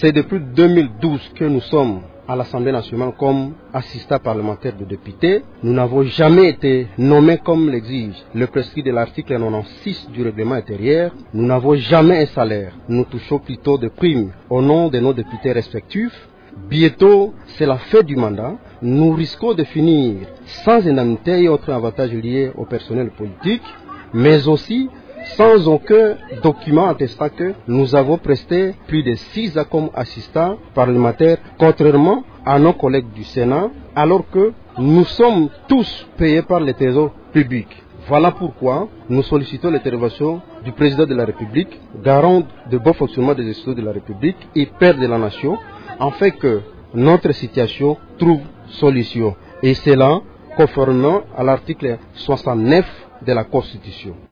C'est depuis 2012 que nous sommes à l'Assemblée nationale comme assistant parlementaire de députés. Nous n'avons jamais été nommés comme l'exige le prescrit de l'article 96 du règlement intérieur. Nous n'avons jamais un salaire. Nous touchons plutôt des primes au nom de nos députés respectifs. Bientôt, c'est la fin du mandat. Nous risquons de finir sans indemnité et autres avantages liés au personnel politique, mais aussi sans aucun document attestant que nous avons presté plus de 6 ans comme assistants parlementaires, contrairement à nos collègues du Sénat, alors que nous sommes tous payés par le Trésor public. Voilà pourquoi nous sollicitons l'intervention du président de la République, garant de bon fonctionnement des institutions de la République et père de la nation, afin que notre situation trouve solution. Et cela conformément à l'article 69 de la Constitution.